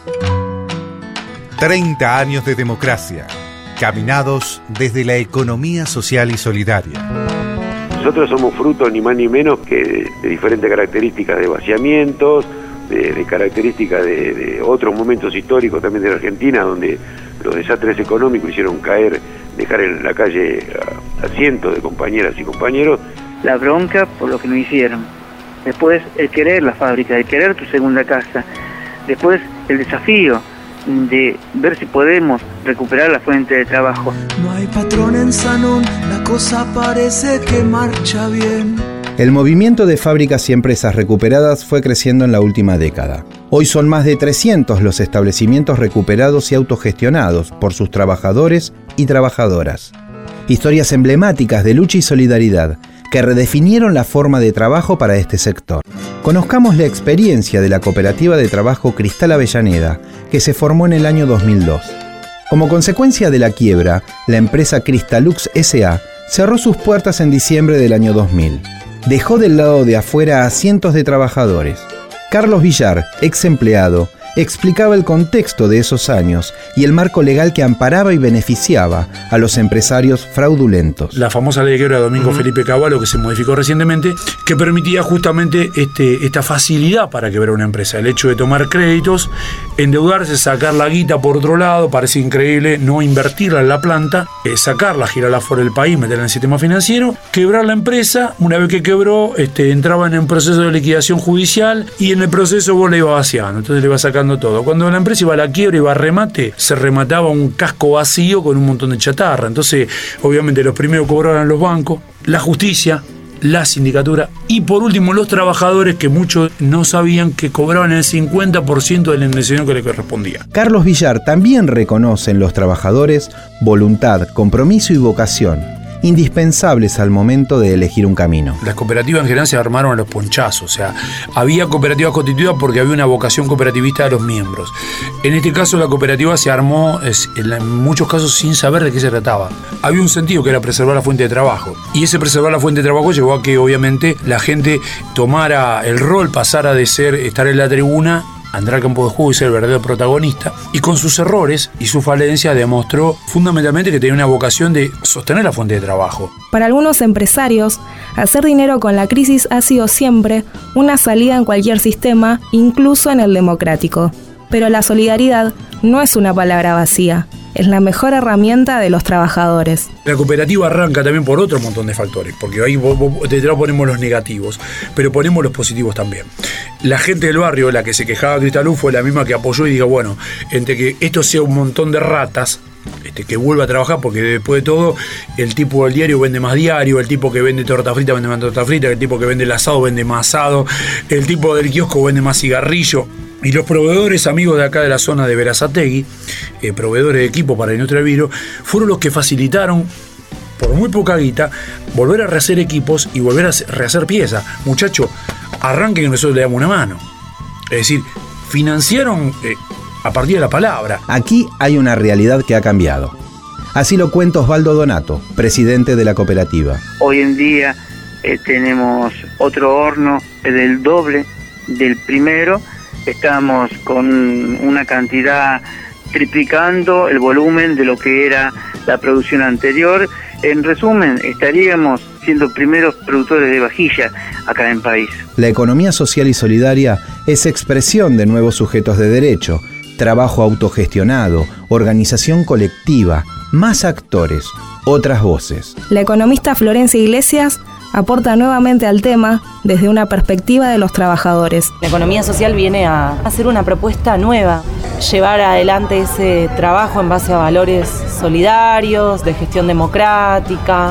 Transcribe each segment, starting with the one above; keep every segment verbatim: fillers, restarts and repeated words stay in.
treinta años de democracia, caminados desde la economía social y solidaria. Nosotros somos fruto ni más ni menos que de, de diferentes características de vaciamientos, de, de características de, de otros momentos históricos también de la Argentina, donde los desastres económicos hicieron caer, dejar en la calle a, a cientos de compañeras y compañeros. La bronca por lo que nos hicieron. Después el querer la fábrica, el querer tu segunda casa. Después el desafío de ver si podemos recuperar la fuente de trabajo. No hay patrón en Sanón, la cosa parece que marcha bien. El movimiento de fábricas y empresas recuperadas fue creciendo en la última década. Hoy son más de trescientos los establecimientos recuperados y autogestionados por sus trabajadores y trabajadoras. Historias emblemáticas de lucha y solidaridad que redefinieron la forma de trabajo para este sector. Conozcamos la experiencia de la cooperativa de trabajo Cristal Avellaneda, que se formó en el año dos mil dos. Como consecuencia de la quiebra, la empresa Cristalux S A cerró sus puertas en diciembre del año dos mil. Dejó del lado de afuera a cientos de trabajadores. Carlos Villar, ex empleado, explicaba el contexto de esos años y el marco legal que amparaba y beneficiaba a los empresarios fraudulentos. La famosa ley de quiebra de Domingo uh-huh. Felipe Cavallo, que se modificó recientemente, que permitía justamente este, esta facilidad para quebrar una empresa. El hecho de tomar créditos, endeudarse, sacar la guita por otro lado, parece increíble, no invertirla en la planta, eh, sacarla, girarla fuera del país, meterla en el sistema financiero, quebrar la empresa. Una vez que quebró, este, entraba en un proceso de liquidación judicial y en el proceso vos le ibas vaciando, entonces le ibas sacando todo. Cuando la empresa iba a la quiebra, iba a remate, se remataba un casco vacío con un montón de chatarra. Entonces, obviamente, los primeros cobraban los bancos, la justicia, la sindicatura y, por último, los trabajadores, que muchos no sabían que cobraban el cincuenta por ciento de la indemnización que les correspondía. Carlos Villar también reconoce en los trabajadores voluntad, compromiso y vocación, indispensables al momento de elegir un camino. Las cooperativas en general se armaron a los ponchazos, o sea, había cooperativas constituidas porque había una vocación cooperativista de los miembros. En este caso la cooperativa se armó es, en muchos casos sin saber de qué se trataba. Había un sentido que era preservar la fuente de trabajo, y ese preservar la fuente de trabajo llevó a que obviamente la gente tomara el rol, pasara de ser estar en la tribuna, entrar al campo de juego y ser el verdadero protagonista, y con sus errores y sus falencias demostró fundamentalmente que tenía una vocación de sostener la fuente de trabajo. Para algunos empresarios, hacer dinero con la crisis ha sido siempre una salida en cualquier sistema, incluso en el democrático. Pero la solidaridad no es una palabra vacía, es la mejor herramienta de los trabajadores. La cooperativa arranca también por otro montón de factores, porque ahí detrás ponemos los negativos, pero ponemos los positivos también. La gente del barrio, la que se quejaba de Cristaluz, fue la misma que apoyó y dijo, bueno, entre que esto sea un montón de ratas, este, que vuelva a trabajar, porque después de todo, el tipo del diario vende más diario, el tipo que vende torta frita vende más torta frita, el tipo que vende el asado vende más asado, el tipo del kiosco vende más cigarrillo. Y los proveedores amigos de acá de la zona de Berazategui, eh, proveedores de equipo para la industria del vidrio, fueron los que facilitaron, por muy poca guita, volver a rehacer equipos y volver a rehacer piezas. Muchachos, arranquen que nosotros le damos una mano. Es decir, financiaron eh, a partir de la palabra. Aquí hay una realidad que ha cambiado. Así lo cuenta Osvaldo Donato, presidente de la cooperativa. Hoy en día eh, tenemos otro horno eh, del doble del primero. Estamos con una cantidad triplicando el volumen de lo que era la producción anterior. En resumen, estaríamos siendo primeros productores de vajilla acá en el país. La economía social y solidaria es expresión de nuevos sujetos de derecho, trabajo autogestionado, organización colectiva, más actores, otras voces. La economista Florencia Iglesias aporta nuevamente al tema desde una perspectiva de los trabajadores. La economía social viene a hacer una propuesta nueva, llevar adelante ese trabajo en base a valores solidarios, de gestión democrática,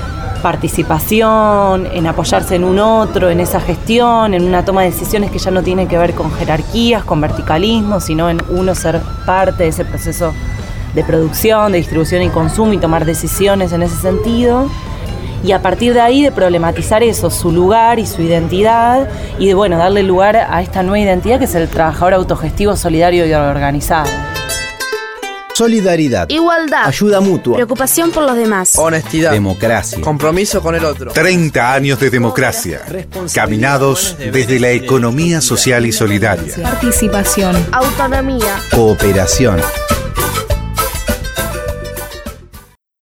participación, en apoyarse en un otro, en esa gestión, en una toma de decisiones que ya no tiene que ver con jerarquías, con verticalismo, sino en uno ser parte de ese proceso de producción, de distribución y consumo y tomar decisiones en ese sentido. Y a partir de ahí de problematizar eso, su lugar y su identidad, y de bueno, darle lugar a esta nueva identidad que es el trabajador autogestivo, solidario y organizado. Solidaridad. Igualdad. Ayuda mutua. Preocupación por los demás. Honestidad. Democracia. Compromiso con el otro. treinta años de democracia. Caminados desde la economía social y solidaria. Participación. Autonomía. Cooperación.